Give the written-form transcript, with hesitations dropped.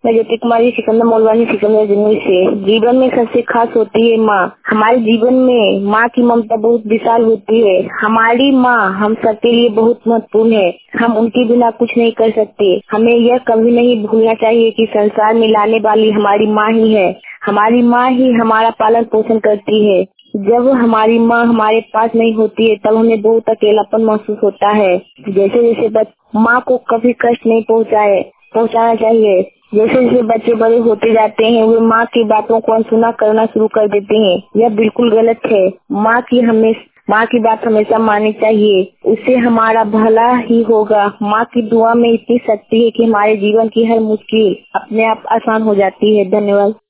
मैं ज्योति कुमारी सिकंदर मोलवानी सिकंदर जनवरी से। जीवन में सबसे खास होती है माँ। हमारे जीवन में माँ की ममता बहुत विशाल होती है। हमारी माँ हम सबके लिए बहुत महत्वपूर्ण है। हम उनके बिना कुछ नहीं कर सकते। हमें यह कभी नहीं भूलना चाहिए कि संसार में लाने वाली हमारी माँ ही है। हमारी माँ ही हमारा पालन पोषण करती है। जब हमारी माँ हमारे पास नहीं होती है तब हमें बहुत अकेलापन महसूस होता है। जैसे जैसे माँ को कभी कष्ट नहीं पहुँचाना चाहिए। जैसे जैसे बच्चे बड़े होते जाते हैं वे माँ की बातों को अनसुना करना शुरू कर देते हैं। यह बिल्कुल गलत है। माँ की बात हमेशा माननी चाहिए। उससे हमारा भला ही होगा। माँ की दुआ में इतनी शक्ति है कि हमारे जीवन की हर मुश्किल अपने आप आसान हो जाती है। धन्यवाद।